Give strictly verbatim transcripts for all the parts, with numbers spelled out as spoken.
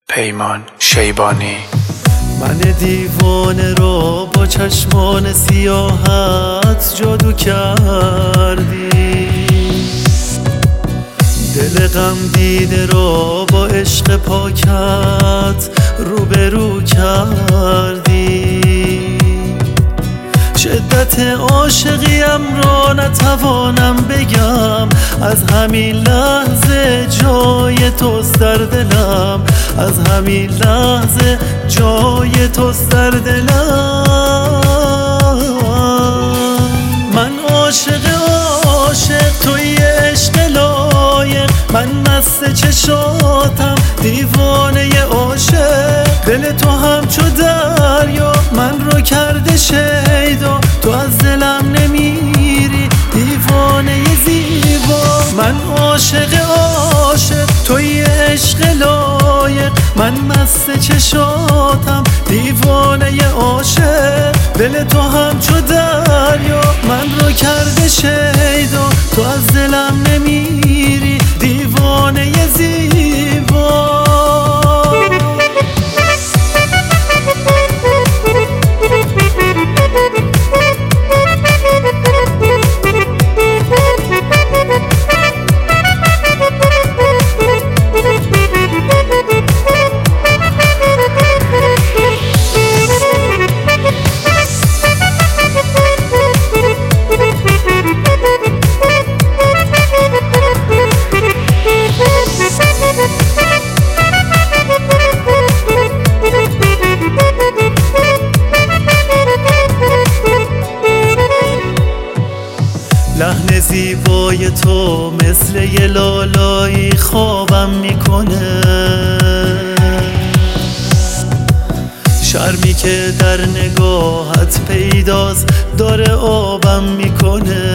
پیمان شیبانی. من دیوانه رو با چشمان سیاهت جادو کردی، دل غم دیده رو با عشق پاکت روبرو کردی. شدت عاشقیم را نتوانم بگم، از همین لحظه جای توست در دلم، از همین لحظه جای توست در دلم. من عاشق عاشق توی عشق لایق، من مست چشاتم دیوانه عاشق. دل تو همچو دریا من رو کرده شیدا، تو از دلم نمیری دیوانه زیبا. من عاشق عاشق توی عشق لایق، من مست چشاتم دیوانه عاشق. دل تو همچو دریا من رو کرده شیدا، تو از دلم نمیری دیوانه زیبا. لحن زیبای تو مثل یه لالایی خوابم میکنه، شرمی که در نگاهت پیداست داره آبم میکنه.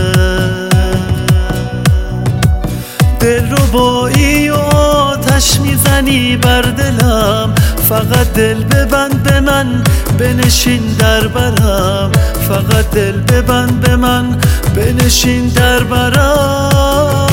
دلربایی و آتش میزنی بر دلم، فقط دل ببند به من بنشین در برم، فقط دل ببند به من بنشین در برم.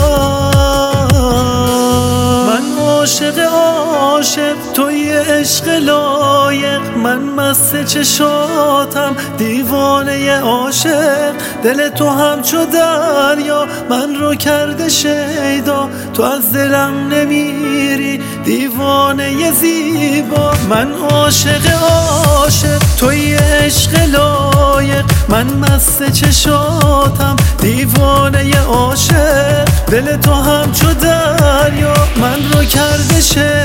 من عاشق عاشق توی عشق لایق، من مست چشاتم دیوانه عاشق. دل تو همچو دریا من رو کرده شیدا، تو از دلم نمیری دیوانه زیبا. من عاشق عاشق توی عشق لایق، من مست چشاتم دیوانه عاشق. دل تو همچو دریا من رو کرده شیدا،